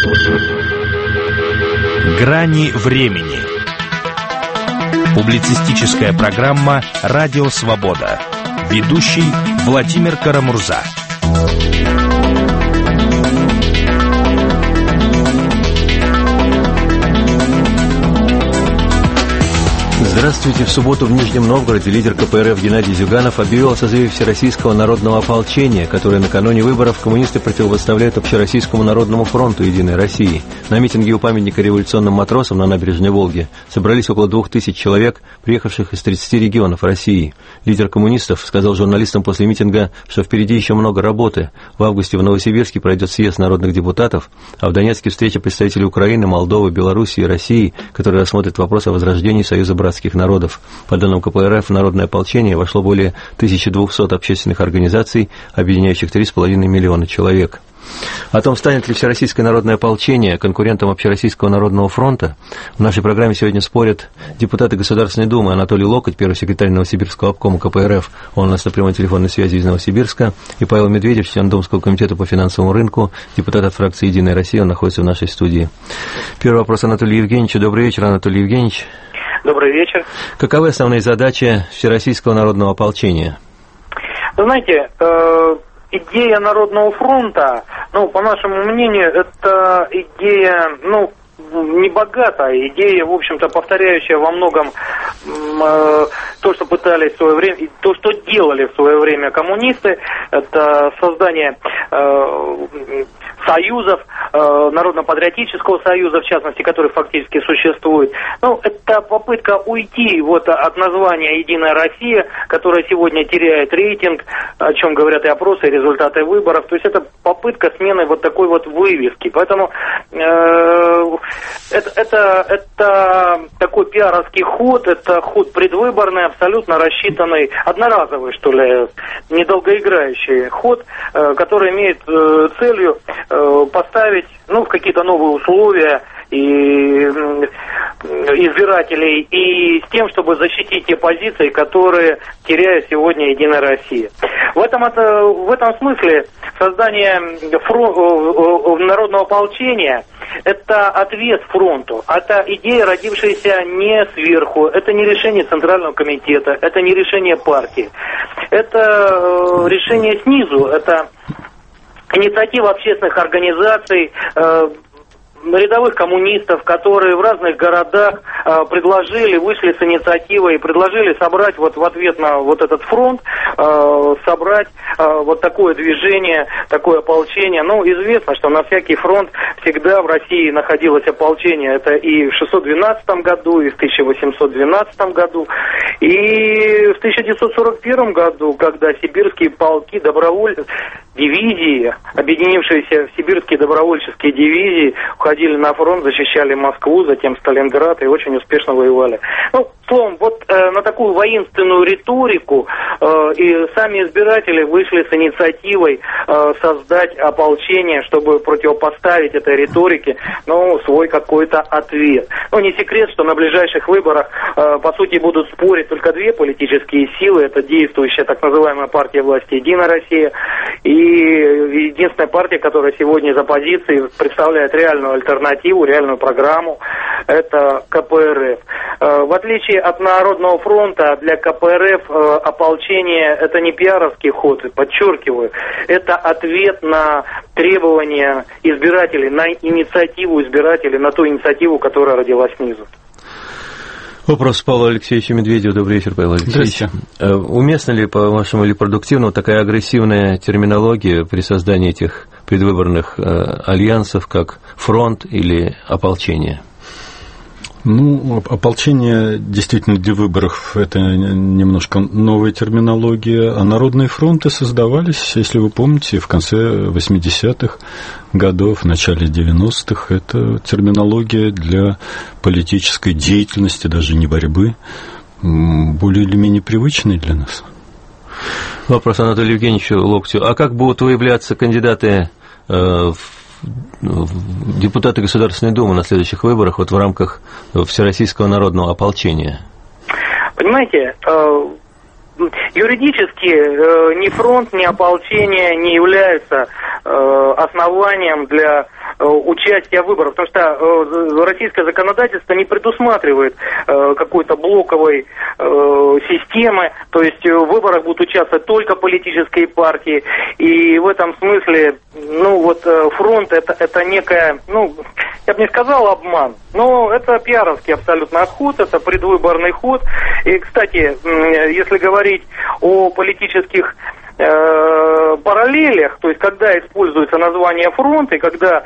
Грани времени. Публицистическая программа «Радио Свобода». Ведущий Владимир Карамурза. Здравствуйте. В субботу в Нижнем Новгороде лидер КПРФ Геннадий Зюганов объявил о созыве Всероссийского народного ополчения, которое накануне выборов коммунисты противопоставляют Общероссийскому народному фронту «Единой России». На митинге у памятника революционным матросам на набережной Волги собрались около 2000 человек, приехавших из 30 регионов России. Лидер коммунистов сказал журналистам после митинга, что впереди еще много работы. В августе в Новосибирске пройдет съезд народных депутатов, а в Донецке встреча представителей Украины, Молдовы, Белоруссии и России, которые рассмотрят вопрос о возрождении Союза братских народов. По данным КПРФ, в народное ополчение вошло более 1200 общественных организаций, объединяющих 3,5 миллиона человек. О том, станет ли Всероссийское народное ополчение конкурентом Общероссийского народного фронта, в нашей программе сегодня спорят депутаты Государственной Думы Анатолий Локоть, первый секретарь Новосибирского обкома КПРФ, он у нас на прямой телефонной связи из Новосибирска, и Павел Медведев, член Думского комитета по финансовому рынку, депутат от фракции «Единая Россия», он находится в нашей студии. Первый вопрос Анатолию Евгеньевичу. Добрый вечер, Анатолий Евгеньевич. Добрый вечер. Каковы основные задачи Всероссийского народного ополчения? Вы знаете, идея Народного фронта, по нашему мнению, это идея, не богатая, идея, в общем-то, повторяющая во многом то, что пытались в свое время, то, что делали в свое время коммунисты, это создание союзов, Народно-патриотического союза, в частности, который фактически существует. Это попытка уйти от названия «Единая Россия», которая сегодня теряет рейтинг, о чем говорят и опросы, и результаты выборов. То есть это попытка смены такой вывески. Поэтому это такой пиаровский ход, это ход предвыборный, абсолютно рассчитанный, одноразовый, недолгоиграющий ход, который имеет целью поставить в какие-то новые условия и избирателей, и с тем, чтобы защитить те позиции, которые теряет сегодня «Единая Россия». В этом смысле создание народного ополчения – это ответ фронту. Это идея, родившаяся не сверху, это не решение Центрального комитета, это не решение партии. Это решение снизу, это инициатива общественных организаций, рядовых коммунистов, которые в разных городах вышли с инициативой и предложили собрать в ответ на этот фронт, собрать такое движение, такое ополчение. Известно, что на всякий фронт всегда в России находилось ополчение. Это и в 612 году, и в 1812 году, и в 1941 году, когда сибирские полки дивизии, объединившиеся в сибирские добровольческие дивизии, уходили на фронт, защищали Москву, затем Сталинград и очень успешно воевали. Словом, на такую воинственную риторику и сами избиратели вышли с инициативой создать ополчение, чтобы противопоставить этой риторике, свой какой-то ответ. Не секрет, что на ближайших выборах, по сути, будут спорить только две политические силы. Это действующая так называемая партия власти «Единая Россия» и единственная партия, которая сегодня из оппозиции представляет реальную альтернативу, реальную программу, это КПРФ. В отличие от Народного фронта, для КПРФ ополчение – это не пиаровский ход, подчеркиваю, это ответ на требования избирателей, на инициативу избирателей, на ту инициативу, которая родилась снизу. Вопрос Павла Алексеевича Медведева. Добрый вечер, Павел Алексеевич. Уместна ли, по-вашему, или продуктивна такая агрессивная терминология при создании этих предвыборных альянсов, как фронт или ополчение? Ополчение действительно для выборов – это немножко новая терминология, а народные фронты создавались, если вы помните, в конце 80-х годов, в начале 90-х. Это терминология для политической деятельности, даже не борьбы, более или менее привычная для нас. Вопрос Анатолию Евгеньевичу Локтю. А как будут выявляться кандидаты депутаты Государственной Думы на следующих выборах в рамках Всероссийского народного ополчения? Понимаете, юридически ни фронт, ни ополчение не являются основанием для участия в выборах, потому что российское законодательство не предусматривает какой-то блоковой системы, то есть в выборах будут участвовать только политические партии, и в этом смысле, фронт это некая, я бы не сказал обман, но это пиаровский абсолютно ход, это предвыборный ход. И, кстати, если говорить о политических параллелях, то есть когда используется название фронт и когда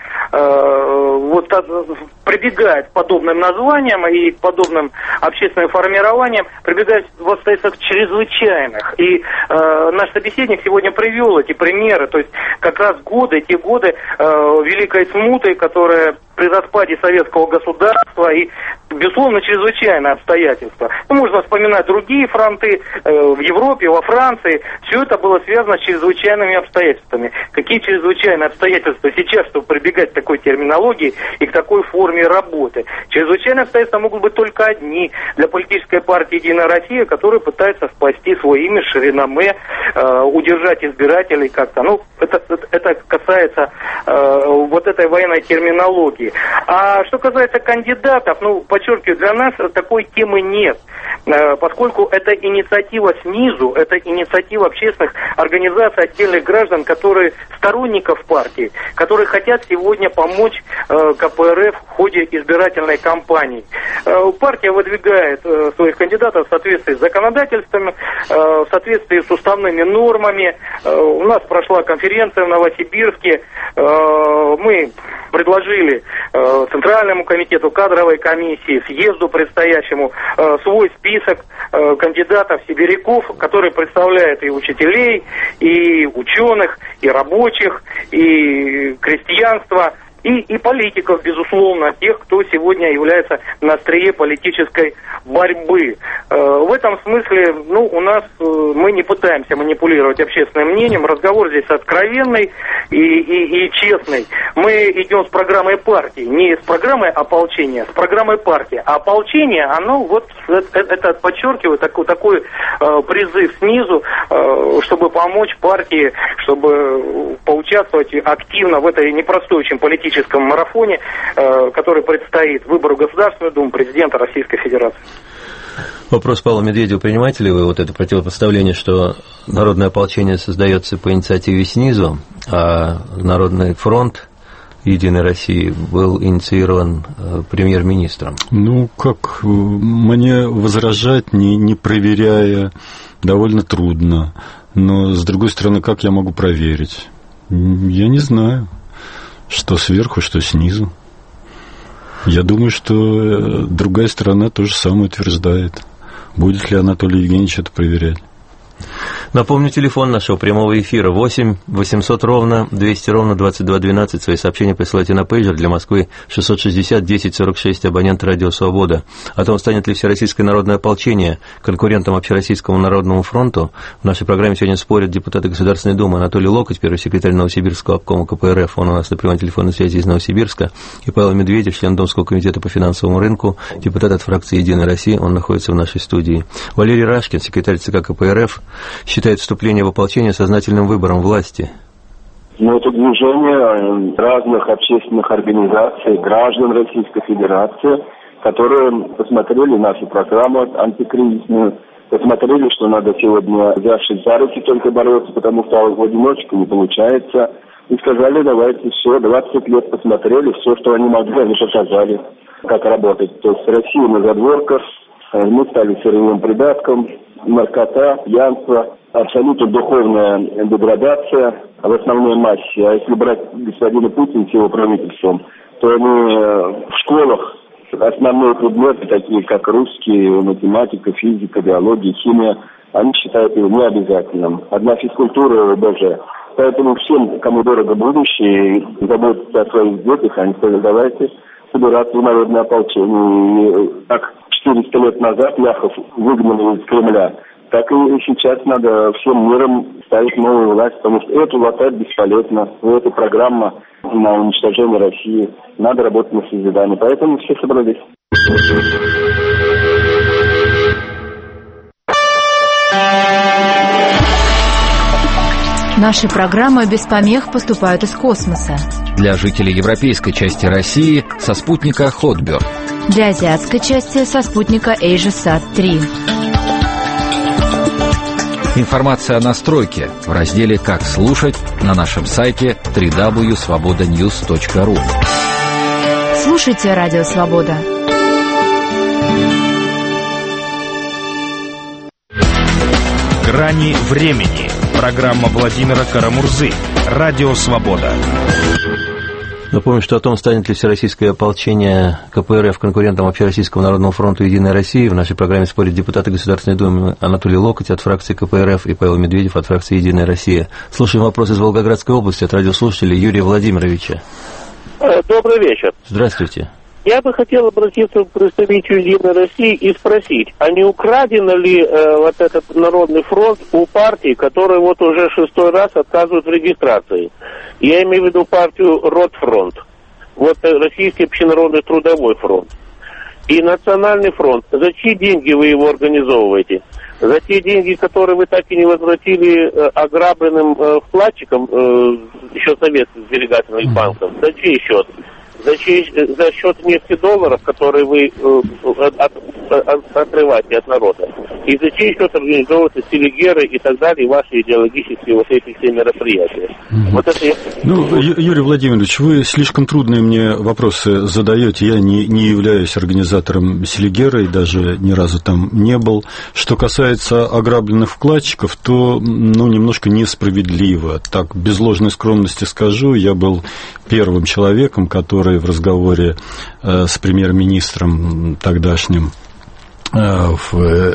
прибегает к подобным названиям и к подобным общественным формированиям, прибегает в обстоятельствах чрезвычайных. И наш собеседник сегодня привел эти примеры, то есть как раз те годы Великой Смуты, которая при распаде советского государства и, безусловно, чрезвычайные обстоятельства. Можно вспоминать другие фронты в Европе, во Франции. Все это было связано с чрезвычайными обстоятельствами. Какие чрезвычайные обстоятельства сейчас, чтобы прибегать к такой терминологии и к такой форме работы? Чрезвычайные обстоятельства могут быть только одни для политической партии «Единая Россия», которая пытается спасти свой имидж, реноме, удержать избирателей как-то. Это касается этой военной терминологии. А что касается кандидатов, подчеркиваю, для нас такой темы нет, поскольку это инициатива снизу, это инициатива общественных организаций, отдельных граждан, которые сторонников партии, которые хотят сегодня помочь КПРФ в ходе избирательной кампании. Партия выдвигает своих кандидатов в соответствии с законодательством, в соответствии с уставными нормами. У нас прошла конференция в Новосибирске, мы предложили Центральному комитету, кадровой комиссии, съезду предстоящему свой список кандидатов-сибиряков, которые представляют и учителей, и ученых, и рабочих, и крестьянство, и политиков, безусловно, тех, кто сегодня является на острие политической борьбы. В этом смысле, у нас, мы не пытаемся манипулировать общественным мнением, разговор здесь откровенный и честный. Мы идем с программой партии, не с программой ополчения, с программой партии. А ополчение, оно это подчеркивает такой призыв снизу, чтобы помочь партии, чтобы поучаствовать активно в этой непростой очень политической марафоне, который предстоит выбору Государственной Думы, президента Российской Федерации. Вопрос Павла Медведева. Принимаете ли вы это противопоставление, что народное ополчение создается по инициативе снизу, а Народный фронт «Единой России» был инициирован премьер-министром? Как мне возражать, не проверяя, довольно трудно. Но, с другой стороны, как я могу проверить? Я не знаю. Что сверху, что снизу. Я думаю, что другая сторона то же самое утверждает. Будет ли Анатолий Евгеньевич это проверять? Напомню, телефон нашего прямого эфира 8 800 ровно 200 ровно 2212. Свои сообщения присылайте на пейджер для Москвы 660 1046, абонент «Радио Свобода». О том, станет ли Всероссийское народное ополчение конкурентом Общероссийскому народному фронту, в нашей программе сегодня спорят депутаты Государственной Думы Анатолий Локоть, первый секретарь Новосибирского обкома КПРФ, он у нас на прямой телефонной связи из Новосибирска, и Павел Медведев, член Думского комитета по финансовому рынку, депутат от фракции «Единая Россия», он находится в нашей студии. Валерий Рашкин, секретарь ЦК КПРФ, считает вступление в ополчение сознательным выбором власти. Это движение разных общественных организаций, граждан Российской Федерации, которые посмотрели нашу программу антикризисную, посмотрели, что надо сегодня, взявшись за руки, только бороться, потому что в одиночку не получается, и сказали, давайте все, 20 лет посмотрели, все, что они могли, они показали, как работать. То есть Россия на задворках, мы стали сырьевым придатком, наркота, пьянство, абсолютно духовная деградация в основной массе. А если брать господина Путина с его правительством, то они в школах основные предметы, такие как русский, математика, физика, биология, химия, они считают его необязательным. Одна физкультура ОБЖ. Поэтому всем, кому дорого будущее и заботиться о своих детях, они сказали, давайте собираться в народное ополчение. И так 400 лет назад Ляхов выгнали из Кремля, так и сейчас надо всем миром ставить новую власть, потому что эту латать бесполезно. Это программа на уничтожение России. Надо работать на созидание. Поэтому все собрались. Наши программы без помех поступают из космоса. Для жителей европейской части России со спутника Hotbird. Для азиатской части со спутника AsiaSat-3. Информация о настройке в разделе «Как слушать» на нашем сайте www.svobodanews.ru. Слушайте Радио Свобода. «Грани времени». Программа Владимира Карамурзы. Радио Свобода. Напомню, что о том, станет ли всероссийское ополчение КПРФ конкурентом Общероссийского народного фронта «Единой России», в нашей программе спорят депутаты Государственной Думы Анатолий Локоть от фракции КПРФ и Павел Медведев от фракции «Единая Россия». Слушаем вопрос из Волгоградской области от радиослушателя Юрия Владимировича. Добрый вечер. Здравствуйте. Я бы хотел обратиться к представителю «Единой России» и спросить, а не украдено ли вот этот Народный фронт у партии, которая вот уже 6-й раз отказывает в регистрации? Я имею в виду партию «Ротфронт», вот Российский общенародный трудовой фронт. И Национальный фронт. За чьи деньги вы его организовываете? За те деньги, которые вы так и не возвратили ограбленным вкладчикам, еще советских сберегательных банков? За чей счет? За счет нефтедолларов, которые вы отрываете от народа, и за чей счет организовываются селигеры и так далее, и ваши идеологические вот эти все мероприятия. Вот это я... Юрий Владимирович, вы слишком трудные мне вопросы задаете. Я не являюсь организатором селигера и даже ни разу там не был. Что касается ограбленных вкладчиков, то немножко несправедливо. Так, без ложной скромности скажу, я был первым человеком, который в разговоре с премьер-министром тогдашним в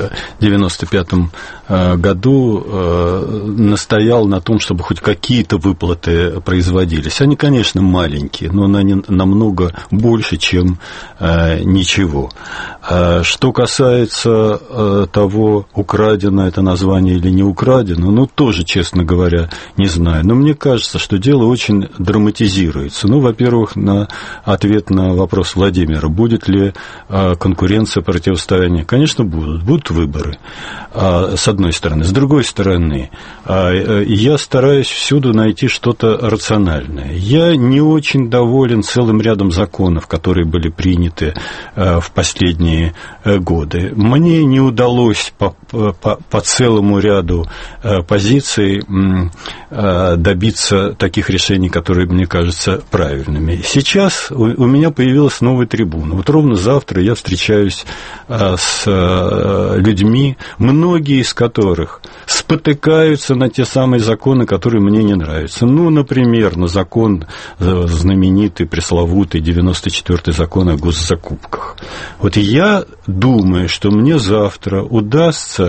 95-м году настоял на том, чтобы хоть какие-то выплаты производились. Они, конечно, маленькие, но они намного больше, чем ничего. Что касается того, украдено это название или не украдено, тоже, честно говоря, не знаю. Но мне кажется, что дело очень драматизируется. Во-первых, на ответ на вопрос Владимира, будет ли конкуренция, противостояние. Конечно, будут выборы, с одной стороны. С другой стороны, я стараюсь всюду найти что-то рациональное. Я не очень доволен целым рядом законов, которые были приняты в последние годы. Мне не удалось по целому ряду позиций добиться таких решений, которые мне кажутся правильными. Сейчас у меня появилась новая трибуна. Вот ровно завтра я встречаюсь с людьми, многие из которых спотыкаются на те самые законы, которые мне не нравятся. Например, на закон знаменитый, пресловутый 94-й закон о госзакупках. Вот я думаю, что мне завтра удастся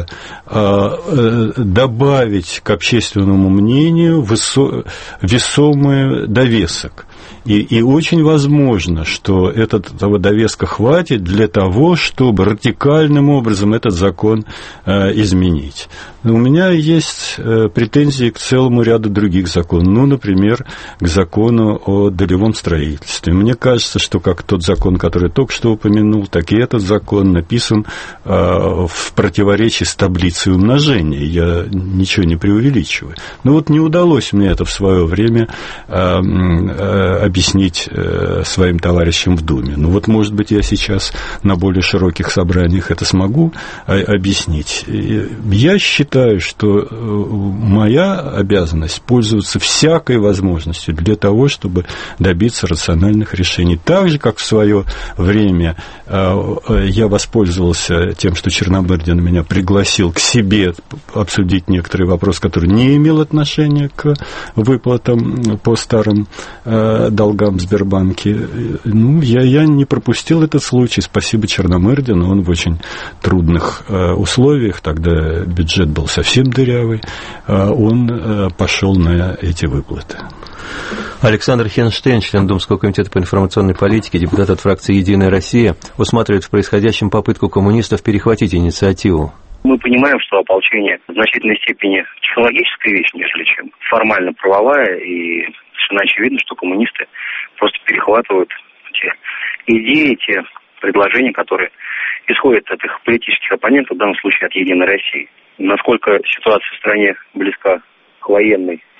добавить к общественному мнению весомый довесок. И очень возможно, что этого довеска хватит для того, чтобы радикальным образом этот закон изменить. Но у меня есть претензии к целому ряду других законов. Например, к закону о долевом строительстве. Мне кажется, что как тот закон, который я только что упомянул, так и этот закон написан в противоречии с таблицей умножения. Я ничего не преувеличиваю. Но не удалось мне это в свое время объяснить своим товарищам в Думе. Может быть, я сейчас на более широких собраниях это смогу объяснить. Я считаю, что моя обязанность пользоваться всякой возможностью для того, чтобы добиться рациональных решений. Так же, как в свое время я воспользовался тем, что Черномырдин меня пригласил к себе обсудить некоторые вопросы, которые не имели отношения к выплатам по старым долгам в Сбербанке. Я не пропустил этот случай. Спасибо Черномырдину. Он в очень трудных условиях, тогда бюджет был совсем дырявый, он пошел на эти выплаты. Александр Хенштейн, член Думского комитета по информационной политике, депутат от фракции «Единая Россия», усматривает в происходящем попытку коммунистов перехватить инициативу. Мы понимаем, что ополчение в значительной степени технологическая вещь, нежели чем формально правовая, и совершенно очевидно, что коммунисты просто перехватывают те идеи, те предложения, которые исходят от их политических оппонентов, в данном случае от «Единой России». Насколько ситуация в стране близка к военной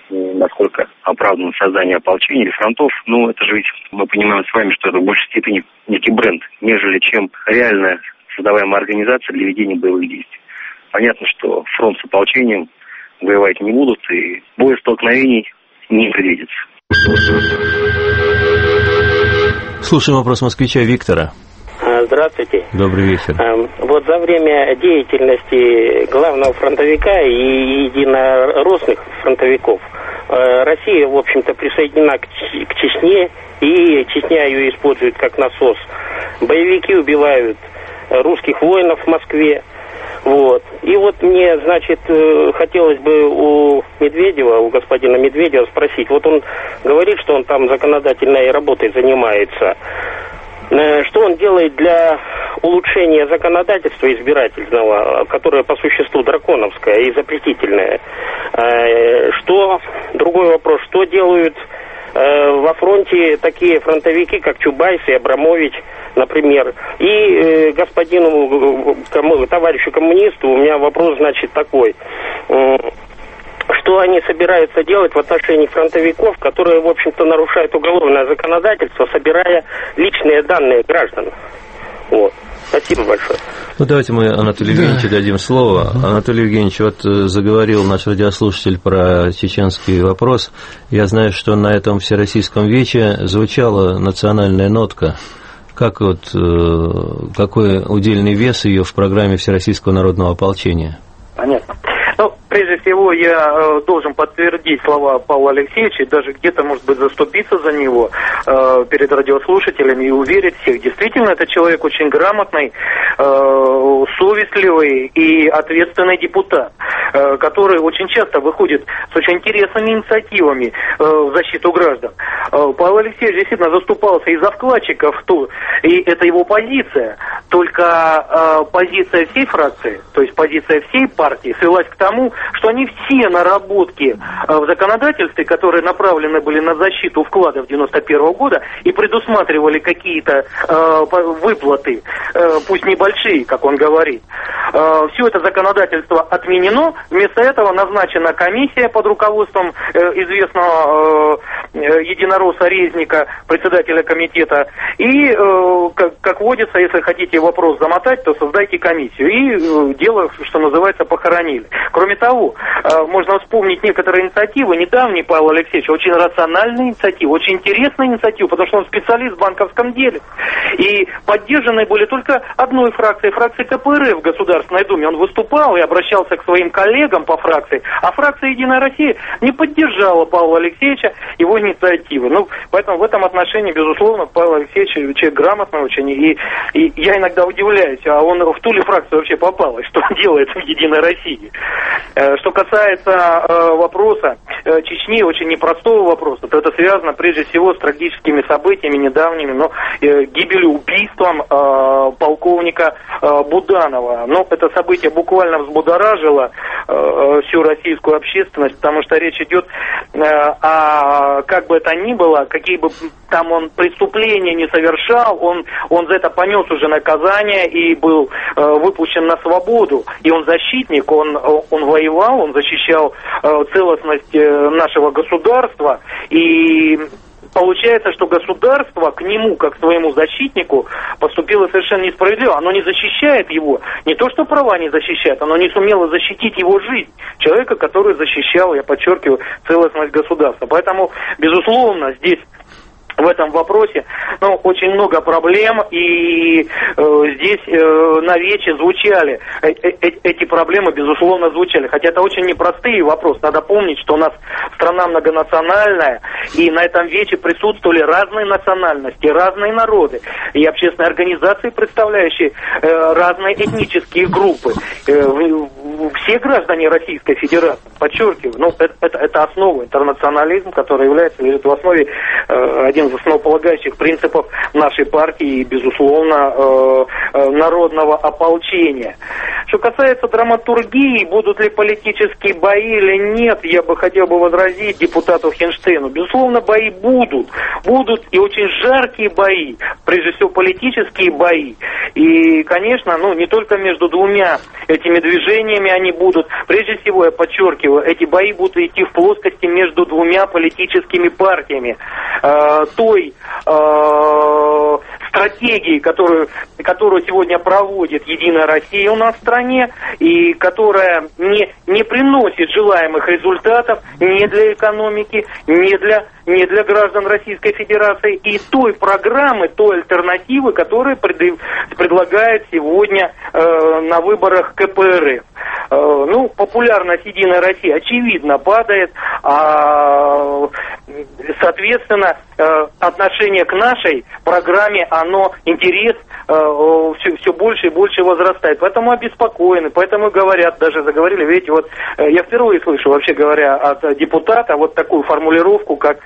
насколько оправдано создание ополчений или фронтов. Но это же ведь мы понимаем с вами, что это в большей степени некий бренд, нежели чем реальная создаваемая организация для ведения боевых действий. Понятно, что фронт с ополчением воевать не будут, и боестолкновений не предвидится. Слушаем вопрос москвича Виктора. Здравствуйте. Добрый вечер. Вот за время деятельности главного фронтовика и единороссных фронтовиков Россия, в общем-то, присоединена к Чечне, и Чечня ее использует как насос. Боевики убивают русских воинов в Москве. Вот. И вот мне, значит, хотелось бы у Медведева, у господина Медведева спросить. Вот он говорит, что он там законодательной работой занимается. Что он делает для улучшения законодательства избирательного, которое по существу драконовское и запретительное? Другой вопрос, что делают во фронте такие фронтовики, как Чубайс и Абрамович, например? И господину товарищу коммунисту у меня вопрос, значит, такой. Что они собираются делать в отношении фронтовиков, которые, в общем-то, нарушают уголовное законодательство, собирая личные данные граждан? Вот. Спасибо большое. Ну, давайте мы Анатолию Евгеньевичу дадим слово. Анатолий Евгеньевич, вот заговорил наш радиослушатель про чеченский вопрос. Я знаю, что на этом всероссийском вече звучала национальная нотка. Как вот, какой удельный вес ее в программе Всероссийского народного ополчения? Понятно. Ну, прежде всего, я должен подтвердить слова Павла Алексеевича, даже где-то, может быть, заступиться за него перед радиослушателями и уверить всех. Действительно, это человек очень грамотный, совестливый и ответственный депутат, который очень часто выходит с очень интересными инициативами в защиту граждан. Павел Алексеевич действительно заступался и за вкладчиков, и это его позиция. Только позиция всей фракции, то есть позиция всей партии, свелась к тому, что они все наработки в законодательстве, которые направлены были на защиту вкладов 91 года и предусматривали какие-то выплаты, пусть небольшие, как он говорит, все это законодательство отменено. Вместо этого назначена комиссия под руководством известного единоросса Резника, председателя комитета. И, как водится, если хотите вопрос замотать, то создайте комиссию. И дело, что называется, похоронили. Кроме того, можно вспомнить некоторые инициативы. Недавний Павел Алексеевич, очень рациональная инициатива, очень интересная инициатива, потому что он специалист в банковском деле. И поддержаны были только одной фракцией КПРФ в Государственной Думе. Он выступал и обращался к своим коллегам по фракции, а фракция «Единая Россия» не поддержала Павла Алексеевича, его инициативы. Ну, поэтому в этом отношении, безусловно, Павел Алексеевич человек грамотный очень, и я иногда удивляюсь, а он в ту ли фракцию вообще попал, и что он делает в «Единой России». Что касается вопроса Чечни, очень непростого вопроса, то это связано прежде всего с трагическими событиями недавними, но гибелью, убийством полковника Буданова. Но это событие буквально взбудоражило всю российскую общественность, потому что речь идет о, как бы это ни было, какие бы там он преступления не совершал, он за это понес уже наказание и был выпущен на свободу. И он защитник, он воевал, он защищал целостность нашего государства. И получается, что государство к нему, как к своему защитнику, поступило совершенно несправедливо. Оно не защищает его. Не то, что права не защищает, оно не сумело защитить его жизнь. Человека, который защищал, я подчеркиваю, целостность государства. Поэтому, безусловно, здесь в этом вопросе, очень много проблем, и здесь на вече звучали, эти проблемы, безусловно, звучали. Хотя это очень непростые вопросы. Надо помнить, что у нас страна многонациональная, и на этом вече присутствовали разные национальности, разные народы, и общественные организации, представляющие разные этнические группы. Все граждане Российской Федерации, подчеркиваю, это основа, интернационализм, который лежит в основе один из основополагающих принципов нашей партии и, безусловно, народного ополчения. Что касается драматургии, будут ли политические бои или нет, я бы хотел бы возразить депутату Хинштейну. Безусловно, бои будут. Будут и очень жаркие бои, прежде всего политические бои. И, конечно, не только между двумя этими движениями они будут. Прежде всего, я подчеркиваю, эти бои будут идти в плоскости между двумя политическими партиями. Той стратегии, которую сегодня проводит «Единая Россия» у нас в стране, и которая не приносит желаемых результатов ни для экономики, ни для граждан Российской Федерации, и той программы, той альтернативы, которую предлагает сегодня на выборах КПРФ. Популярность «Единой России» очевидно падает, соответственно, отношение к нашей программе, интерес все больше и больше возрастает. Поэтому обеспокоены, поэтому заговорили, видите, я впервые слышу, вообще говоря, от депутата такую формулировку, как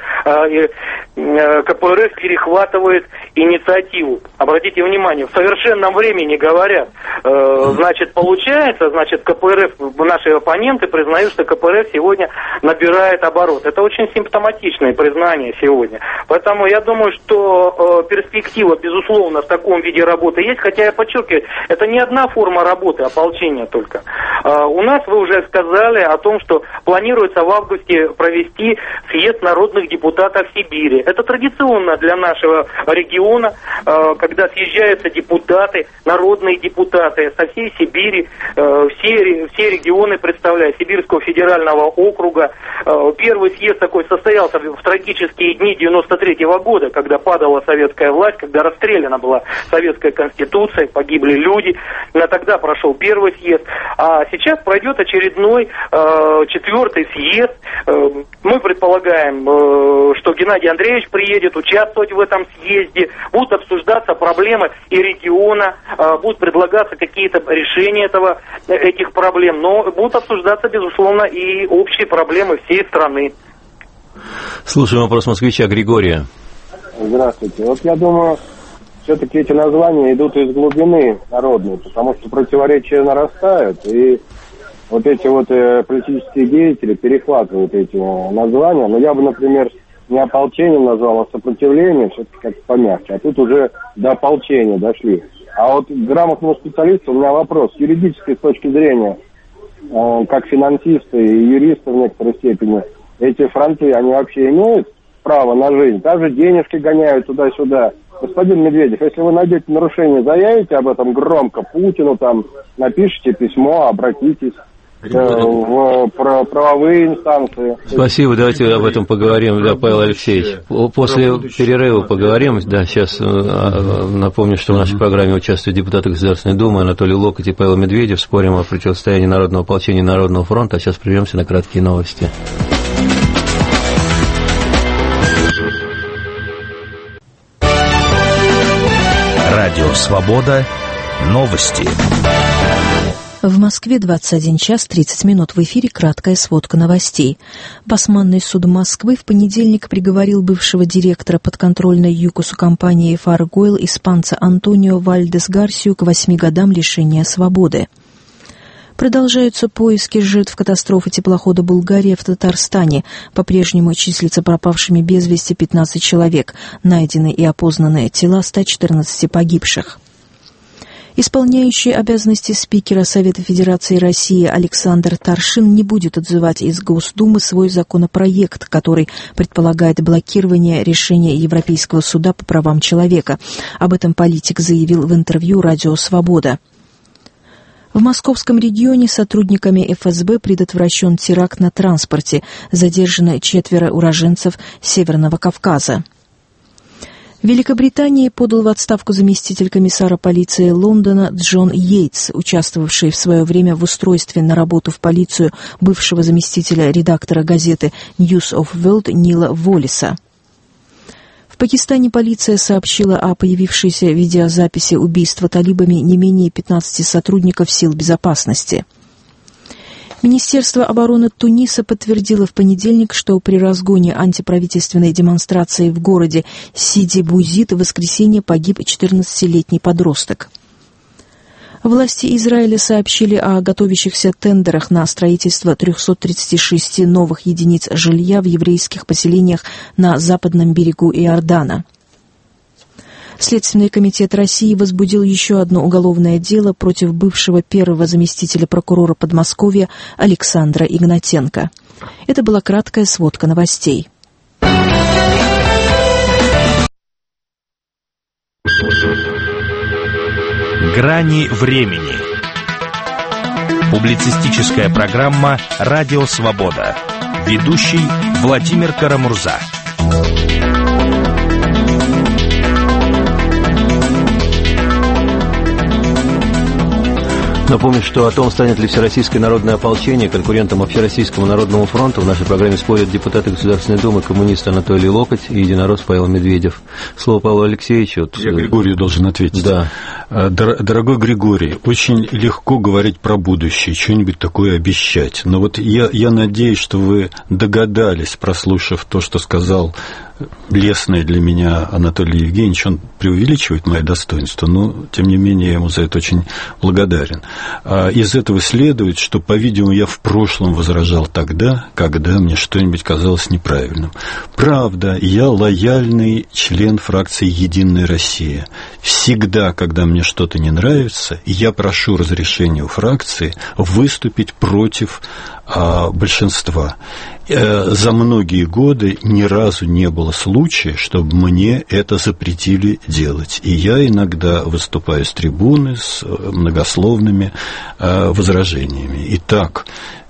КПРФ перехватывает инициативу. Обратите внимание, в совершенном времени говорят. Получается, КПРФ, наши оппоненты признают, что КПРФ сегодня набирает оборот. Это очень симптоматичное признание сегодня. Поэтому я думаю, что перспектива, безусловно, в таком виде работы есть, хотя я подчеркиваю, это не одна форма работы, ополчения только. У нас, вы уже сказали о том, что планируется в августе провести съезд народных депутатов Сибири. Это традиционно для нашего региона, когда съезжаются депутаты, народные депутаты со всей Сибири, все регионы представляя, Сибирского федерального округа. Первый съезд такой состоялся в трагические дни 93-го года, когда падала советская власть, когда расстреляна была советская конституция, погибли люди. Тогда прошел первый съезд. А сейчас пройдет очередной 4-й съезд. Мы предполагаем, что Геннадий Андреевич приедет участвовать в этом съезде. Будут обсуждаться проблемы и региона, будут предлагаться какие-то решения этих проблем. Но будут обсуждаться, безусловно, и общие проблемы всей страны. Слушаем вопрос москвича Григория. Здравствуйте. Я думаю, все-таки эти названия идут из глубины народной, потому что противоречия нарастают, и эти политические деятели перехватывают эти названия. Но я бы, например, не ополчением назвал, а сопротивлением, все-таки как-то помягче. А тут уже до ополчения дошли. А к грамотному специалисту у меня вопрос. С юридической точки зрения, как финансисты и юристы в некоторой степени, эти фронты, они вообще имеют право на жизнь? Даже денежки гоняют туда-сюда. Господин Медведев, если вы найдете нарушение, заявите об этом громко Путину, напишите письмо, обратитесь в правовые инстанции. Спасибо, давайте об этом поговорим, Павел Алексеевич. После перерыва поговорим. Сейчас напомню, что в нашей программе участвуют депутаты Государственной Думы Анатолий Локоть и Павел Медведев. Спорим о противостоянии Народного ополчения и Народного фронта. А сейчас прервемся на краткие новости. Радио «Свобода». Новости. В Москве 21 час 30 минут. В эфире краткая сводка новостей. Басманный суд Москвы в понедельник приговорил бывшего директора подконтрольной ЮКОСу компании «Фаргойл» испанца Антонио Вальдес Гарсию к 8 годам лишения свободы. Продолжаются поиски жертв катастрофы теплохода «Булгария» в Татарстане. По-прежнему числятся пропавшими без вести 15 человек. Найдены и опознаны тела 114 погибших. Исполняющий обязанности спикера Совета Федерации России Александр Торшин не будет отзывать из Госдумы свой законопроект, который предполагает блокирование решения Европейского суда по правам человека. Об этом политик заявил в интервью «Радио Свобода». В московском регионе сотрудниками ФСБ предотвращен теракт на транспорте. Задержаны 4 уроженцев Северного Кавказа. В Великобритании подал в отставку заместитель комиссара полиции Лондона Джон Йейтс, участвовавший в свое время в устройстве на работу в полицию бывшего заместителя редактора газеты News of World Нила Воллиса. В Пакистане полиция сообщила о появившейся видеозаписи убийства талибами не менее 15 сотрудников сил безопасности. Министерство обороны Туниса подтвердило в понедельник, что при разгоне антиправительственной демонстрации в городе Сиди-Бузид в воскресенье погиб 14-летний подросток. Власти Израиля сообщили о готовящихся тендерах на строительство 336 новых единиц жилья в еврейских поселениях на западном берегу Иордана. Следственный комитет России возбудил еще одно уголовное дело против бывшего первого заместителя прокурора Подмосковья Александра Игнатенко. Это была краткая сводка новостей. Грани времени. Публицистическая программа «Радио Свобода». Ведущий Владимир Карамурза. Напомню, что о том, станет ли Всероссийское народное ополчение конкурентом Общероссийскому народному фронту, в нашей программе спорят депутаты Государственной Думы, коммунист Анатолий Локоть и единорос Павел Медведев. Слово Павлу Алексеевичу. Я Григорию должен ответить. Да. Дорогой Григорий, очень легко говорить про будущее, что-нибудь такое обещать. Но вот я надеюсь, что вы догадались, прослушав то, что сказал лестный для меня Анатолий Евгеньевич. Он преувеличивает мои достоинства, но, тем не менее, я ему за это очень благодарен. Из этого следует, что, по-видимому, я в прошлом возражал тогда, когда мне что-нибудь казалось неправильным. Правда, я лояльный член фракции «Единая Россия». Всегда, когда мне что-то не нравится, я прошу разрешения у фракции выступить против большинства. За многие годы ни разу не было случая, чтобы мне это запретили делать. И я иногда выступаю с трибуны с многословными возражениями. Итак,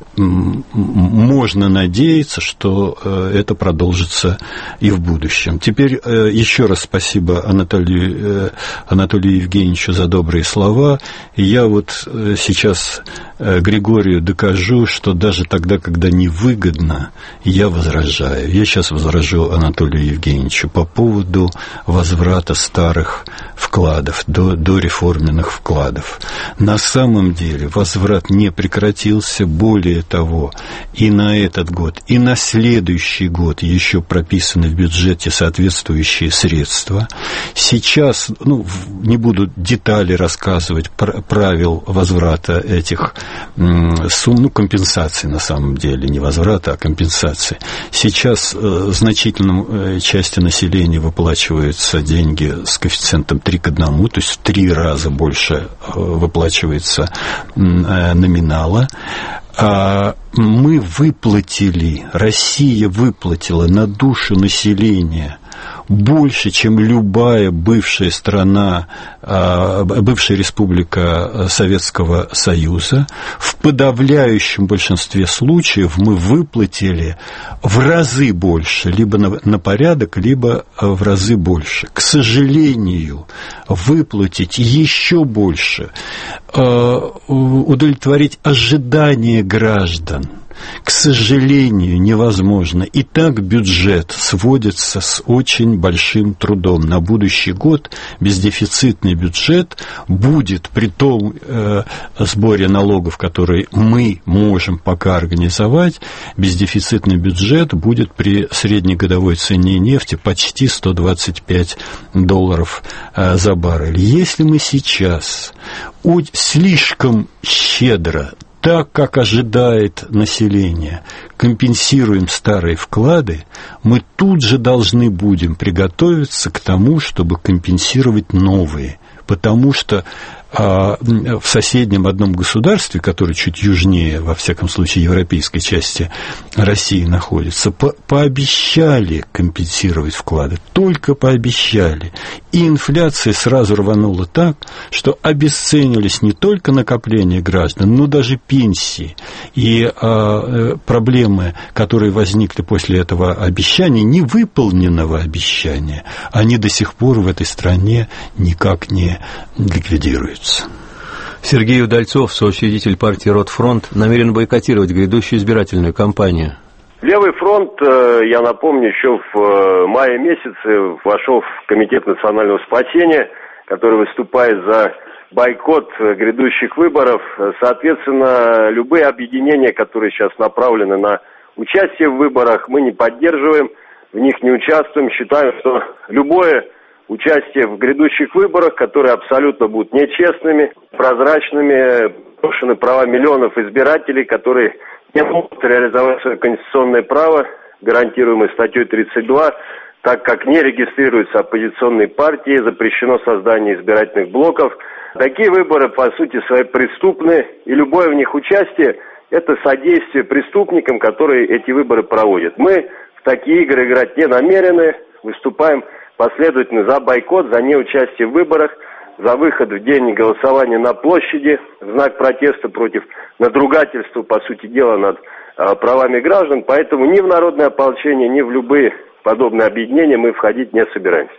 можно надеяться, что это продолжится и в будущем. Теперь еще раз спасибо Анатолию Евгеньевичу за добрые слова. И я вот сейчас Григорию докажу, что даже тогда, когда невыгодно, я возражаю. Я сейчас возражу Анатолию Евгеньевичу по поводу возврата старых вкладов, до реформенных вкладов. На самом деле возврат не прекратился, более того, и на этот год, и на следующий год еще прописаны в бюджете соответствующие средства. Сейчас, не буду детали рассказывать правил возврата этих сумм, компенсации на самом деле, не возврата, а компенсации. Сейчас значительной части населения выплачиваются деньги с коэффициентом 3:1, то есть в 3 раза больше выплачивается номинала. Мы выплатили, Россия выплатила на душу населения больше, чем любая бывшая страна, бывшая республика Советского Союза. В подавляющем большинстве случаев мы выплатили в разы больше, либо на порядок, либо в разы больше. К сожалению, выплатить еще больше, удовлетворить ожидания граждан, к сожалению, невозможно. И так бюджет сводится с очень большим трудом. На будущий год бездефицитный бюджет будет, при том сборе налогов, который мы можем пока организовать, бездефицитный бюджет будет при среднегодовой цене нефти почти $125 за баррель. Если мы сейчас слишком щедро, так, как ожидает население, компенсируем старые вклады, мы тут же должны будем приготовиться к тому, чтобы компенсировать новые. Потому что в соседнем одном государстве, которое чуть южнее, во всяком случае, европейской части России находится, пообещали компенсировать вклады, только пообещали. И инфляция сразу рванула так, что обесценились не только накопления граждан, но даже пенсии. И проблемы, которые возникли после этого обещания, невыполненного обещания, они до сих пор в этой стране никак не ликвидируются. Сергей Удальцов, соучредитель партии «Ротфронт», намерен бойкотировать грядущую избирательную кампанию. Левый фронт, я напомню, еще в мае месяце вошел в Комитет национального спасения, который выступает за бойкот грядущих выборов. Соответственно, любые объединения, которые сейчас направлены на участие в выборах, мы не поддерживаем, в них не участвуем. Считаем, что любое участие в грядущих выборах, которые абсолютно будут нечестными, прозрачными, нарушены права миллионов избирателей, которые не могут реализовать свое конституционное право, гарантируемое статьей 32, так как не регистрируются оппозиционные партии, запрещено создание избирательных блоков. Такие выборы, по сути своей, преступны, и любое в них участие – это содействие преступникам, которые эти выборы проводят. Мы в такие игры играть не намерены, выступаем последовательно за бойкот, за неучастие в выборах, за выход в день голосования на площади в знак протеста против надругательства, по сути дела, над правами граждан. Поэтому ни в народное ополчение, ни в любые подобные объединения мы входить не собираемся.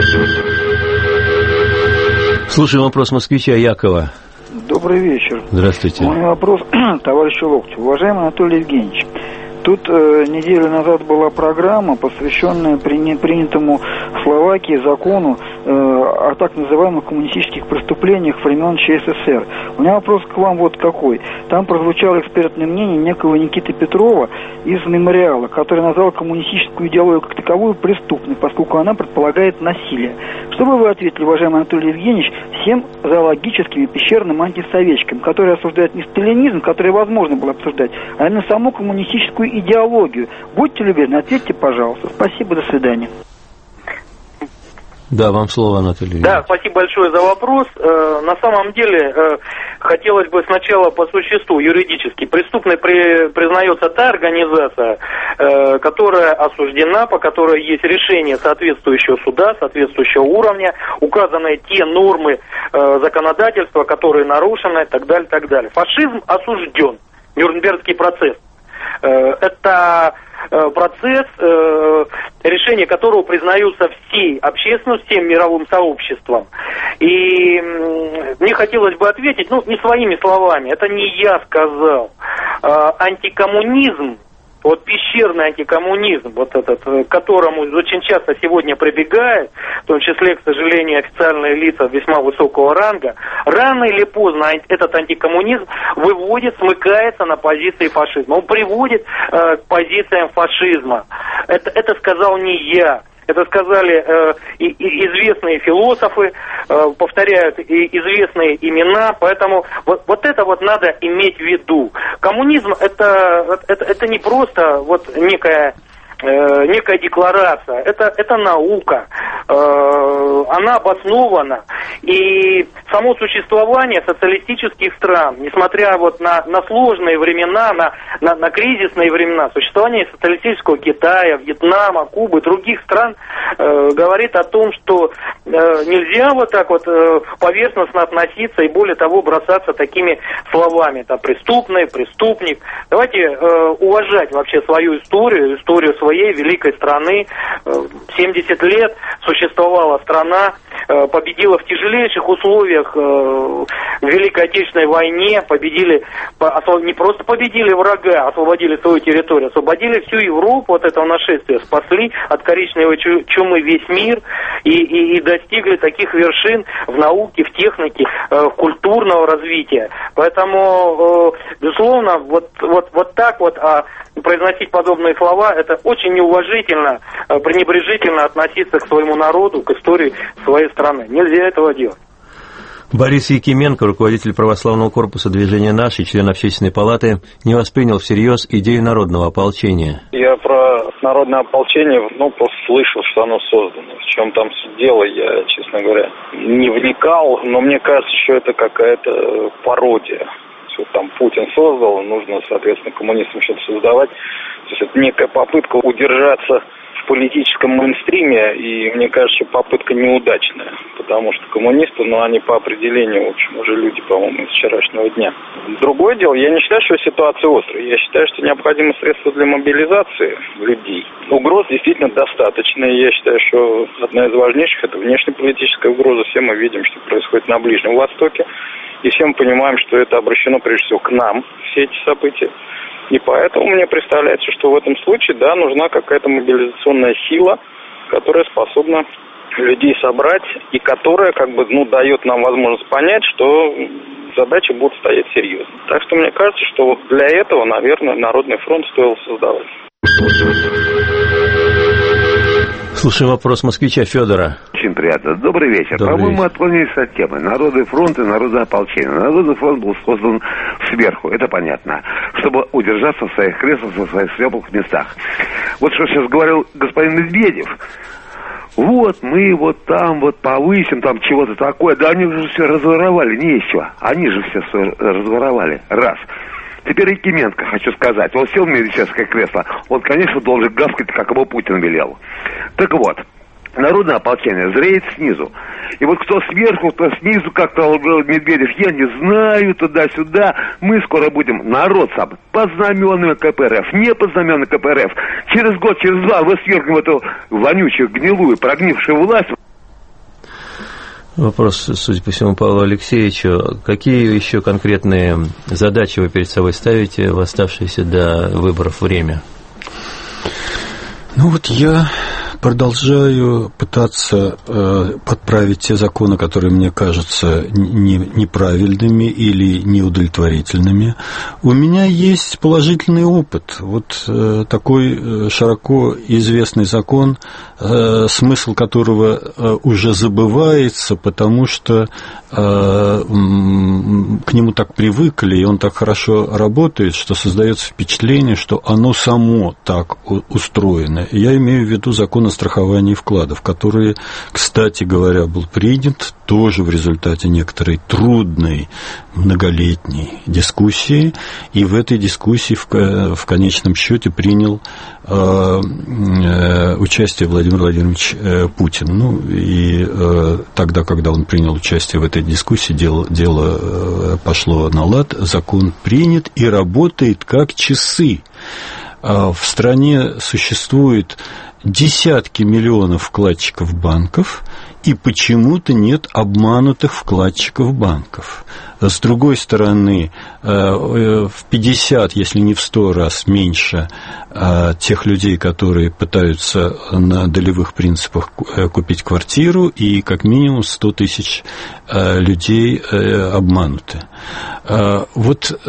Слушаем вопрос москвича Якова. Добрый вечер. Здравствуйте. Мой вопрос товарищу Локтеву. Уважаемый Анатолий Евгеньевич, тут неделю назад была программа, посвященная принятому в Словакии закону о так называемых коммунистических преступлениях времен ЧССР. У меня вопрос к вам вот какой. Там прозвучало экспертное мнение некого Никиты Петрова из «Мемориала», который назвал коммунистическую идеологию как таковую преступной, поскольку она предполагает насилие. Что бы вы ответили, уважаемый Анатолий Евгеньевич, всем зоологическим и пещерным антисоветчикам, которые осуждают не сталинизм, который возможно было обсуждать, а именно саму коммунистическую идеологию? Будьте любезны, ответьте, пожалуйста. Спасибо, до свидания. Да, вам слово, Анатолий. Да, спасибо большое за вопрос. На самом деле, хотелось бы сначала по существу юридически. Преступной признается та организация, которая осуждена, по которой есть решение соответствующего суда, соответствующего уровня, указаны те нормы законодательства, которые нарушены, и так далее, так далее. Фашизм осужден. Нюрнбергский процесс. Это процесс, решения которого признаются всей общественностью, всем мировым сообществом. И мне хотелось бы ответить, не своими словами, это не я сказал. Антикоммунизм, вот пещерный антикоммунизм, вот этот, к которому очень часто сегодня прибегают, в том числе, к сожалению, официальные лица весьма высокого ранга, рано или поздно этот антикоммунизм выводит, смыкается на позиции фашизма. Он приводит к позициям фашизма. Это сказал не я. Это сказали известные философы, повторяют известные имена, поэтому вот это вот надо иметь в виду. Коммунизм это не просто вот некая декларация, это наука, она обоснована, и само существование социалистических стран, несмотря вот на сложные времена, на кризисные времена, существование социалистического Китая, Вьетнама, Кубы, других стран говорит о том, что нельзя вот так вот поверхностно относиться и более того бросаться такими словами, там преступный, преступник. Давайте уважать вообще свою историю своей великой страны. 70 лет существовала страна, победила в тяжелейших условиях в Великой Отечественной войне, не просто победили врага, освободили свою территорию, освободили всю Европу от этого нашествия, спасли от коричневой чумы весь мир и достигли таких вершин в науке, в технике, в культурного развития. Поэтому, безусловно, вот так вот произносить подобные слова, это очень неуважительно, пренебрежительно относиться к своему народу, к истории своей страны. Нельзя этого делать. Борис Якименко, руководитель православного корпуса движения «Наши», член Общественной палаты, не воспринял всерьез идею народного ополчения. Я про народное ополчение, просто слышал, что оно создано. В чем там дело, я, честно говоря, не вникал, но мне кажется, что это какая-то пародия. Что там Путин создал, нужно, соответственно, коммунистам что-то создавать. То есть это некая попытка удержаться в политическом мейнстриме, и мне кажется, попытка неудачная, потому что коммунисты, они по определению, в общем, уже люди, по-моему, из вчерашнего дня. Другое дело, я не считаю, что ситуация острая, я считаю, что необходимы средства для мобилизации людей. Угроз действительно достаточно, и я считаю, что одна из важнейших – это внешнеполитическая угроза. Все мы видим, что происходит на Ближнем Востоке, и все мы понимаем, что это обращено прежде всего к нам, все эти события. И поэтому мне представляется, что в этом случае, да, нужна какая-то мобилизационная сила, которая способна людей собрать и которая, дает нам возможность понять, что задачи будут стоять серьезно. Так что мне кажется, что вот для этого, наверное, Народный фронт стоило создавать. Слушаем вопрос москвича Федора. Очень приятно. Добрый вечер. По-моему, отклонились от темы. Народный фронт и народное ополчение. Народный фронт был создан сверху, это понятно, чтобы удержаться в своих креслах, в своих теплых местах. Вот что сейчас говорил господин Медведев. Вот мы вот там вот повысим, там чего-то такое. Да они же все разворовали, нечего. Они же все разворовали. Раз. Теперь Якименко, хочу сказать. Он сел в медицинское кресло. Он, конечно, должен гаскать, как ему Путин велел. Так вот, народное ополчение зреет снизу. И вот кто сверху, кто снизу, как-то Медведев, я не знаю, туда-сюда. Мы скоро будем народ сам под знаменами КПРФ, не под знаменами КПРФ. Через год, через два мы свергнем эту вонючую, гнилую, прогнившую власть. Вопрос, судя по всему, Павлу Алексеевичу. Какие еще конкретные задачи вы перед собой ставите в оставшееся до выборов время? Ну вот я продолжаю пытаться подправить те законы, которые мне кажутся неправильными или неудовлетворительными. У меня есть положительный опыт. Вот такой широко известный закон, смысл которого уже забывается, потому что к нему так привыкли, и он так хорошо работает, что создается впечатление, что оно само так устроено. Я имею в виду закон о страховании вкладов, который, кстати говоря, был принят тоже в результате некоторой трудной многолетней дискуссии, и в этой дискуссии в конечном счете принял участие Владимир Владимирович Путин. Ну, и тогда, когда он принял участие в этой дискуссии, дело пошло на лад, закон принят и работает как часы. В стране существует десятки миллионов вкладчиков банков, и почему-то нет обманутых вкладчиков банков. С другой стороны, в 50, если не в 100 раз меньше тех людей, которые пытаются на долевых принципах купить квартиру, и как минимум 100 тысяч людей обмануты. Вот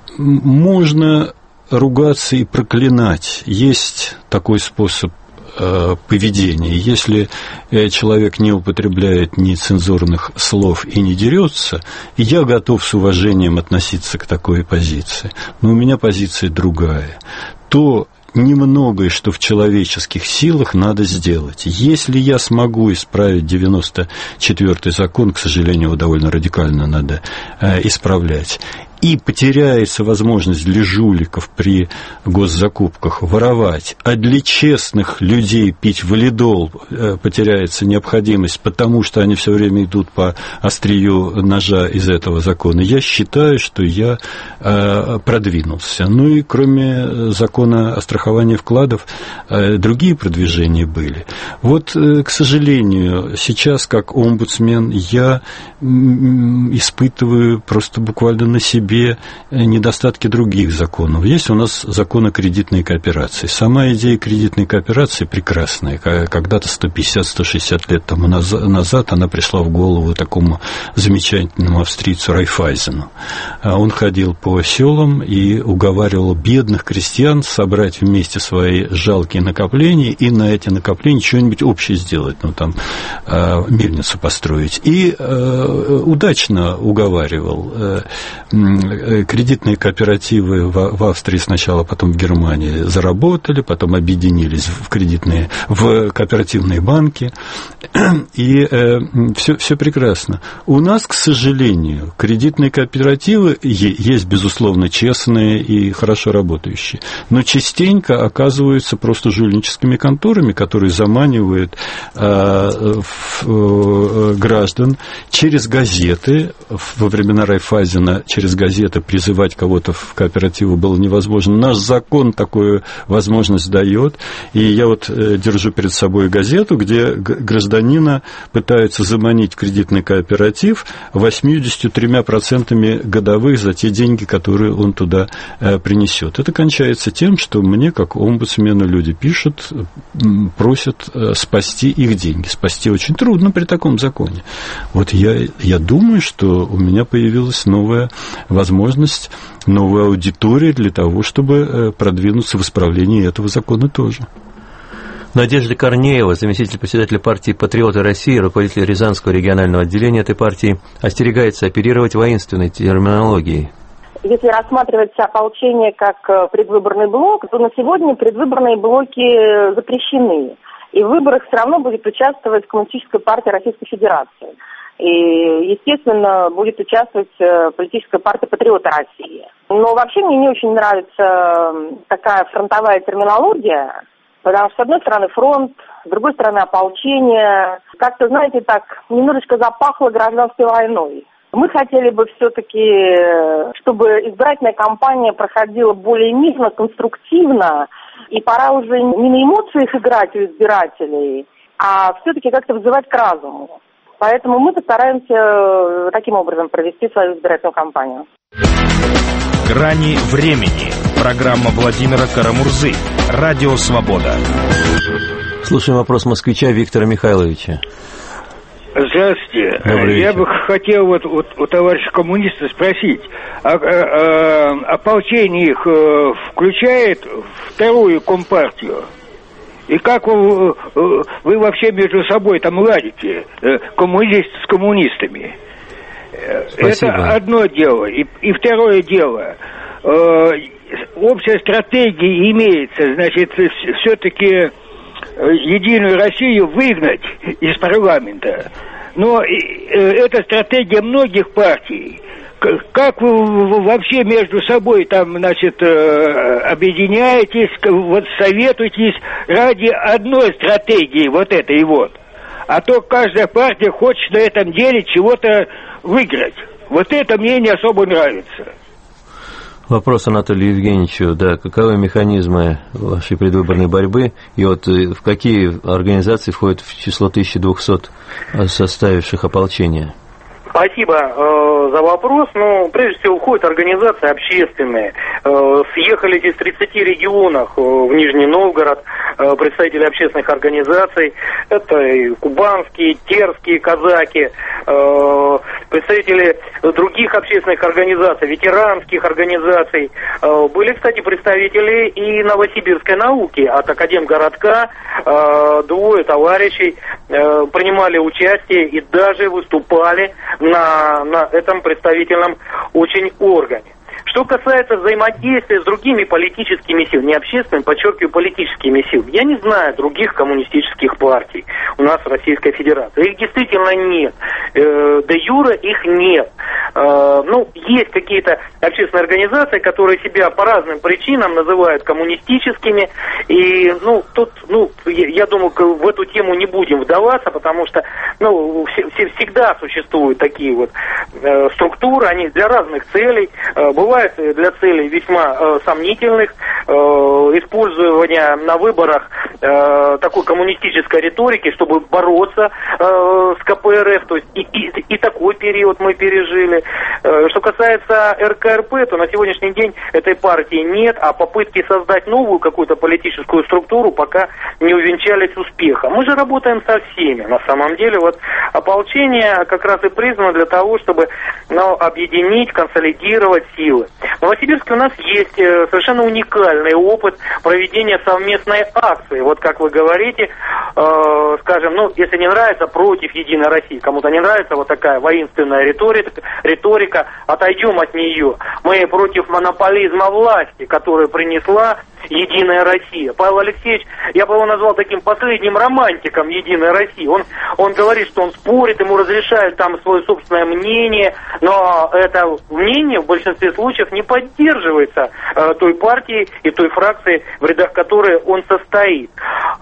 можно ругаться и проклинать. Есть такой способ поведения. Если человек не употребляет нецензурных слов и не дерется, я готов с уважением относиться к такой позиции. Но у меня позиция другая. То немногое, что в человеческих силах, надо сделать. Если я смогу исправить 94-й закон, к сожалению, его довольно радикально надо исправлять, и потеряется возможность для жуликов при госзакупках воровать, а для честных людей пить валидол потеряется необходимость, потому что они все время идут по острию ножа из этого закона, я считаю, что я продвинулся. Ну и кроме закона о страховании вкладов, другие продвижения были. Вот, к сожалению, сейчас, как омбудсмен, я испытываю просто буквально на себе недостатки других законов. Есть у нас закон о кредитной кооперации. Сама идея кредитной кооперации прекрасная. Когда-то 150-160 лет тому назад она пришла в голову такому замечательному австрийцу Райффайзену. Он ходил по селам и уговаривал бедных крестьян собрать вместе свои жалкие накопления и на эти накопления что-нибудь общее сделать, ну там мельницу построить. И удачно уговаривал. Кредитные кооперативы в Австрии сначала, потом в Германии заработали, потом объединились в кооперативные банки, и все прекрасно. У нас, к сожалению, кредитные кооперативы есть, безусловно, честные и хорошо работающие, но частенько оказываются просто жульническими конторами, которые заманивают граждан через газеты. Во времена Райффайзена через газеты призывать кого-то в кооперативы было невозможно. Наш закон такую возможность дает. И я вот держу перед собой газету, где гражданина пытаются заманить в кредитный кооператив 83% годовых за те деньги, которые он туда принесет. Это кончается тем, что мне, как омбудсмену, люди пишут, просят спасти их деньги. Спасти очень трудно при таком законе. Вот я думаю, что у меня появилась новая возможность, новая аудитория для того, чтобы продвинуться в исправлении этого закона тоже. Надежда Корнеева, заместитель председателя партии «Патриоты России», руководитель Рязанского регионального отделения этой партии, остерегается оперировать воинственной терминологией. Если рассматривать ополчение как предвыборный блок, то на сегодня предвыборные блоки запрещены. И в выборах все равно будет участвовать Коммунистическая партия Российской Федерации. И, естественно, будет участвовать политическая партия «Патриоты России». Но вообще мне не очень нравится такая фронтовая терминология, потому что, с одной стороны, фронт, с другой стороны, ополчение. Как-то, знаете, так немножечко запахло гражданской войной. Мы хотели бы все-таки, чтобы избирательная кампания проходила более мирно, конструктивно, и пора уже не на эмоциях играть у избирателей, а все-таки как-то вызывать к разуму. Поэтому мы постараемся таким образом провести свою избирательную кампанию. «Грани времени». Программа Владимира Карамурзы. Радио «Свобода». Слушаем вопрос москвича Виктора Михайловича. Здравствуйте. Я бы хотел у товарища коммуниста спросить, ополчение их включает вторую компартию? И как вы вообще между собой там ладите, коммунисты с коммунистами? Спасибо. Это одно дело. И второе дело. Общая стратегия имеется, значит, все-таки Единую Россию выгнать из парламента. Но это стратегия многих партий. Как вы вообще между собой там, значит, объединяетесь, вот советуетесь ради одной стратегии, вот этой вот? А то каждая партия хочет на этом деле чего-то выиграть. Вот это мне не особо нравится. Вопрос Анатолию Евгеньевичу, да, каковы механизмы вашей предвыборной борьбы и вот в какие организации входят в число 1200 составивших ополчение? Спасибо за вопрос. Ну, прежде всего, входят организации общественные. Съехались из 30 регионов в Нижний Новгород представители общественных организаций. Это и кубанские, терские казаки, представители других общественных организаций, ветеранских организаций. Были, кстати, представители и Новосибирской науки от Академгородка. Двое товарищей принимали участие и даже выступали на этом представительном очень органе. Что касается взаимодействия с другими политическими силами, не общественными, подчеркиваю, политическими силами, я не знаю других коммунистических партий у нас в Российской Федерации. Их действительно нет. Де юре их нет. Ну, есть какие-то общественные организации, которые себя по разным причинам называют коммунистическими. И, ну, тут, ну, я думаю, в эту тему не будем вдаваться, потому что, ну, всегда существуют такие вот структуры, они для разных целей, бывает для целей весьма сомнительных, использования на выборах такой коммунистической риторики, чтобы бороться с КПРФ, то есть и такой период мы пережили. Что касается РКРП, то на сегодняшний день этой партии нет, а попытки создать новую какую-то политическую структуру пока не увенчались успехом. Мы же работаем со всеми. На самом деле, вот ополчение как раз и призвано для того, чтобы, ну, объединить, консолидировать силы. В Новосибирске у нас есть совершенно уникальный опыт проведения совместной акции. Вот как вы говорите, скажем, ну, если не нравится, против Единой России, кому-то не нравится вот такая воинственная риторика, отойдем от нее. Мы против монополизма власти, которую принесла Единая Россия. Павел Алексеевич, я бы его назвал таким последним романтиком Единой России. Он говорит, что он спорит, ему разрешают там свое собственное мнение, но это мнение в большинстве случаев не поддерживается той партией и той фракцией, в рядах которой он состоит.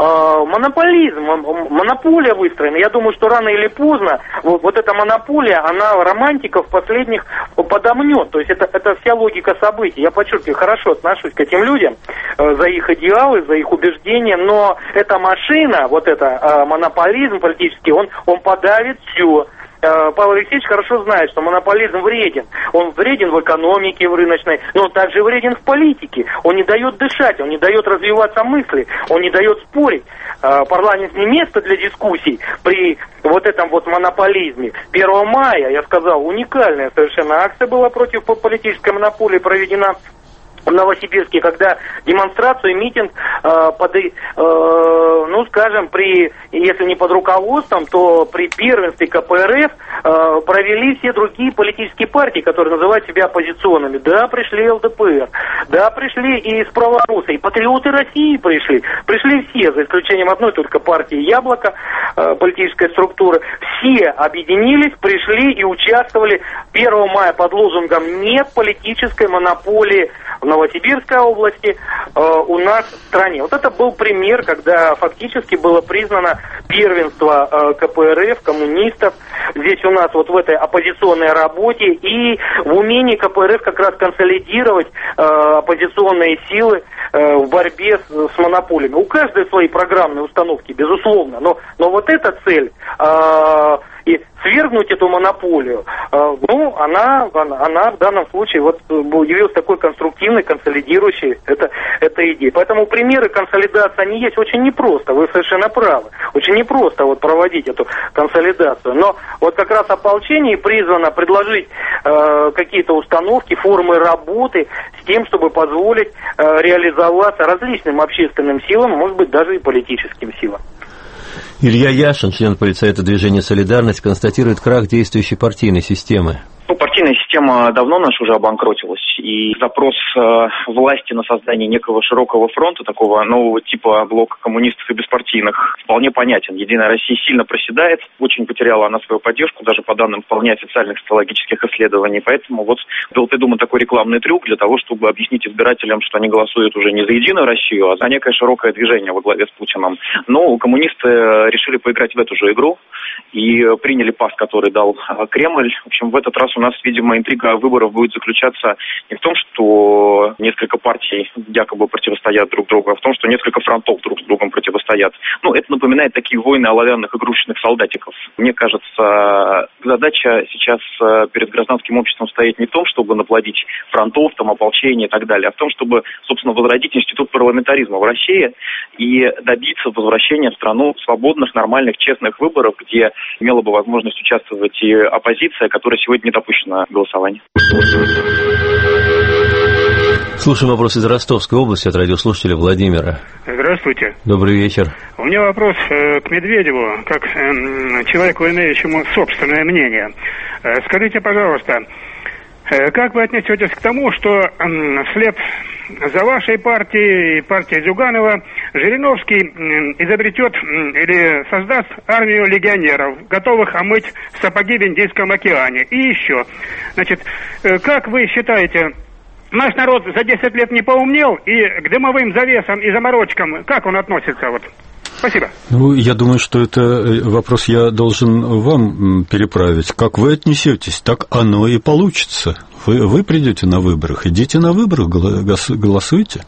Монополизм, монополия выстроена. Я думаю, что рано или поздно вот эта монополия, она романтиков последних подомнет. То есть это вся логика событий. Я подчеркиваю, хорошо отношусь к этим людям, за их идеалы, за их убеждения, но эта машина, вот это монополизм политический, он подавит все. Павел Алексеевич хорошо знает, что монополизм вреден. Он вреден в экономике, в рыночной, но он также вреден в политике. Он не дает дышать, он не дает развиваться мысли, он не дает спорить. Парламент не место для дискуссий при вот этом вот монополизме. 1 мая, я сказал, уникальная совершенно акция была против политической монополии проведена в Новосибирске, когда демонстрацию, митинг если не под руководством, то при первенстве КПРФ провели все другие политические партии, которые называют себя оппозиционными. Да, пришли ЛДПР, да, пришли и из Праворуса, и патриоты России пришли все, за исключением одной только партии «Яблоко», политической структуры. Все объединились, пришли и участвовали 1 мая под лозунгом «Нет политической монополии в Новосибирской области, у нас в стране». Вот это был пример, когда фактически было признано первенство КПРФ, коммунистов, здесь у нас вот в этой оппозиционной работе и в умении КПРФ как раз консолидировать оппозиционные силы в борьбе с монополиями. У каждой свои программные установки, безусловно, но вот эта цель и свергнуть эту монополию, она в данном случае вот явилась такой конструктивной, консолидирующей эта идея. Поэтому примеры консолидации, они есть очень непросто, вы совершенно правы. Очень непросто вот проводить эту консолидацию. Но вот как раз ополчение призвано предложить какие-то установки, формы работы с тем, чтобы позволить реализоваться различным общественным силам, может быть, даже и политическим силам. Илья Яшин, член политсовета движения «Солидарность», констатирует крах действующей партийной системы. Партийная система давно наша уже обанкротилась, и запрос власти на создание некого широкого фронта, такого нового типа блока коммунистов и беспартийных, вполне понятен. «Единая Россия» сильно проседает, очень потеряла она свою поддержку, даже по данным вполне официальных социологических исследований, поэтому вот был придуман такой рекламный трюк для того, чтобы объяснить избирателям, что они голосуют уже не за «Единую Россию», а за некое широкое движение во главе с Путиным. Но коммунисты решили поиграть в эту же игру и приняли пас, который дал Кремль. В общем, в этот раз у нас, видимо, интрига выборов будет заключаться не в том, что несколько партий якобы противостоят друг другу, а в том, что несколько фронтов друг с другом противостоят. Это напоминает такие войны оловянных игрушечных солдатиков. Мне кажется, задача сейчас перед гражданским обществом стоит не в том, чтобы наплодить фронтов, ополчения и так далее, а в том, чтобы, собственно, возродить институт парламентаризма в России и добиться возвращения в страну свободных, нормальных, честных выборов, где имела бы возможность участвовать и оппозиция, которая сегодня не допущена к голосованию. Слушаем вопрос из Ростовской области от радиослушателя Владимира. Здравствуйте. Добрый вечер. У меня вопрос к Медведеву, как человеку, имеющему собственное мнение. Скажите, пожалуйста, как вы отнесетесь к тому, что вслед за вашей партией и партией Зюганова Жириновский изобретет или создаст армию легионеров, готовых омыть сапоги в Индийском океане? И еще, как вы считаете, наш народ за 10 лет не поумнел, и к дымовым завесам и заморочкам как он относится? Спасибо. Я думаю, что это вопрос я должен вам переправить. Как вы отнесетесь, так оно и получится. Вы придете на выборах, идите на выборах, голосуйте.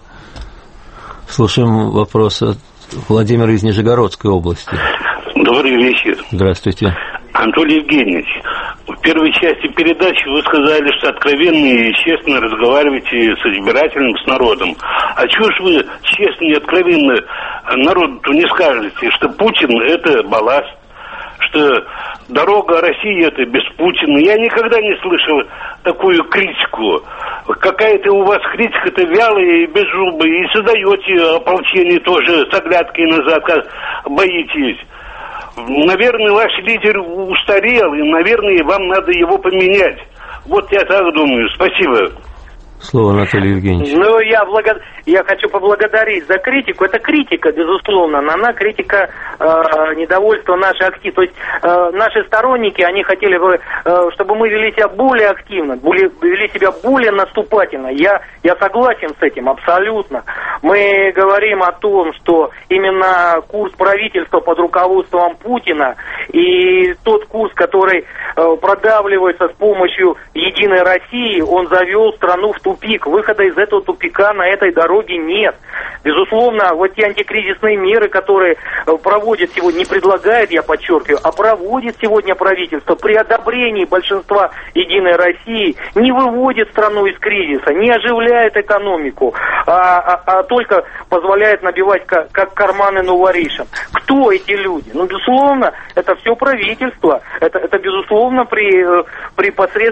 Слушаем вопрос от Владимира из Нижегородской области. Добрый вечер. Здравствуйте. Анатолий Евгеньевич, в первой части передачи вы сказали, что откровенно и честно разговариваете с избирателем, с народом. А чего ж вы честно и откровенно народу не скажете, что Путин – это балласт, что дорога России – это без Путина? Я никогда не слышал такую критику. Какая-то у вас критика-то вялая и беззубая, и создаете ополчение тоже с оглядкой назад, как боитесь. Наверное, ваш лидер устарел, и, наверное, вам надо его поменять. Вот я так думаю. Спасибо. Слово Анатолию Евгеньевичу. Я хочу поблагодарить за критику. Это критика, безусловно, но она критика недовольства нашей активности. То есть наши сторонники, они хотели бы, чтобы мы вели себя более активно, вели себя более наступательно. Я согласен с этим абсолютно. Мы говорим о том, что именно курс правительства под руководством Путина и тот курс, который продавливается с помощью «Единой России», он завел страну в тупик. Выхода из этого тупика на этой дороге нет. Безусловно, вот те антикризисные меры, которые проводит сегодня, не предлагает, я подчеркиваю, а проводит сегодня правительство при одобрении большинства «Единой России», не выводит страну из кризиса, не оживляет экономику, а только позволяет набивать как карманы новоришам. Кто эти люди? Безусловно, это все правительство. Это безусловно, при посредстве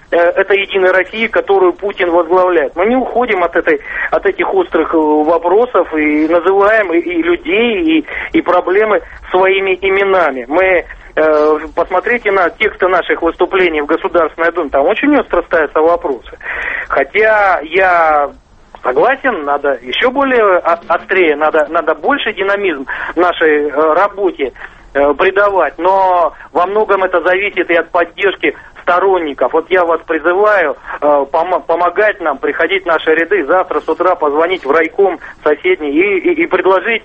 этой Единой России, которую Путин возглавляет. Мы не уходим от этих острых вопросов и называем и людей, и проблемы своими именами. Мы посмотрите на тексты наших выступлений в Государственной Думе, там очень остро ставятся вопросы. Хотя я согласен, надо еще более острее, надо больше динамизм нашей работе придавать, но во многом это зависит и от поддержки сторонников. Вот я вас призываю помогать нам, приходить в наши ряды, завтра с утра позвонить в райком соседний и предложить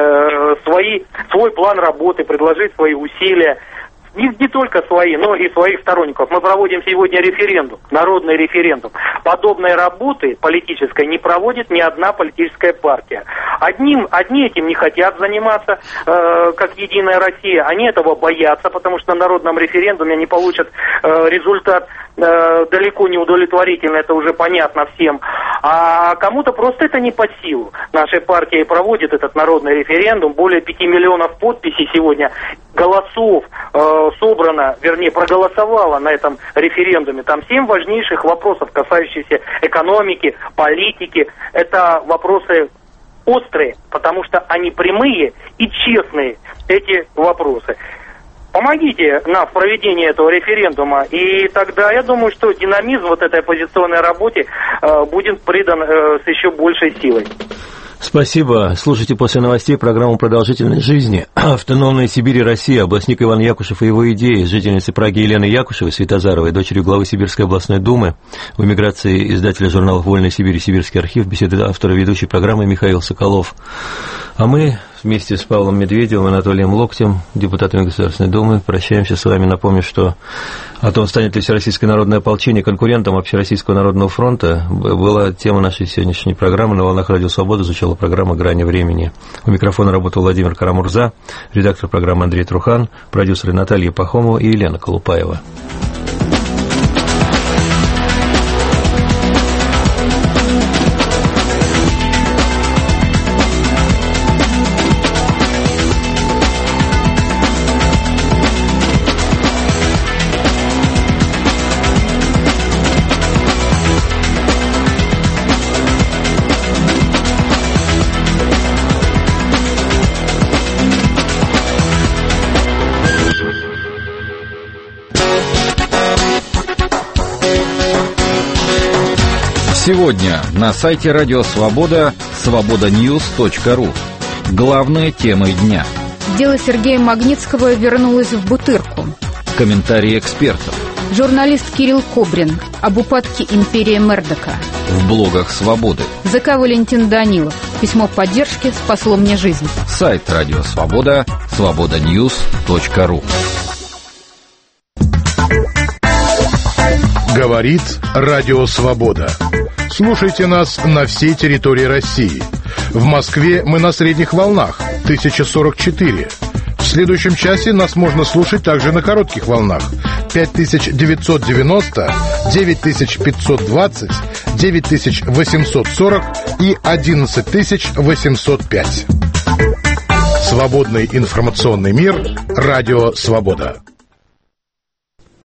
свой план работы, предложить свои усилия. Не только свои, но и своих сторонников. Мы проводим сегодня референдум, народный референдум. Подобной работы политической не проводит ни одна политическая партия. Одни этим не хотят заниматься, как Единая Россия. Они этого боятся, потому что на народном референдуме они получат результат далеко не удовлетворительный, это уже понятно всем. А кому-то просто это не под силу. Наша партия проводит этот народный референдум. Более 5 миллионов подписей сегодня, голосов собрано, вернее, проголосовало на этом референдуме. Там 7 важнейших вопросов, касающихся экономики, политики. Это вопросы острые, потому что они прямые и честные, эти вопросы. Помогите нам в проведении этого референдума, и тогда я думаю, что динамизм вот этой оппозиционной работе будет придан с еще большей силой. Спасибо. Слушайте после новостей программу «Продолжительность жизни». Автономная Сибирь и Россия. Областник Иван Якушев и его идеи. Жительницы Праги Елены Якушевой, Светозаровой, дочерью главы Сибирской областной думы. В эмиграции издателя журналов «Вольная Сибирь» и «Сибирский архив» беседы автора ведущей программы Михаил Соколов. А мы вместе с Павлом Медведевым и Анатолием Локтем, депутатами Государственной Думы, прощаемся с вами. Напомню, что о том, станет ли Всероссийское народное ополчение конкурентом Общероссийского народного фронта, была тема нашей сегодняшней программы. На волнах Радио Свобода звучала программа «Грани времени». У микрофона работал Владимир Карамурза, редактор программы Андрей Трухан, продюсеры Наталья Пахомова и Елена Колупаева. Сегодня на сайте Радио Свобода свободаньюз.ру. Главные темы дня. Дело Сергея Магнитского вернулось в Бутырку. Комментарии экспертов. Журналист Кирилл Кобрин об упадке империи Мердока. В блогах Свободы. ЗК Валентин Данилов. Письмо поддержки спасло мне жизнь. Сайт Радио Свобода свободаньюз.ру. Говорит Радио Свобода. Слушайте нас на всей территории России. В Москве мы на средних волнах 1044. В следующем часе нас можно слушать также на коротких волнах 5990, 9520, 9840 и 11805. Свободный информационный мир. Радио Свобода.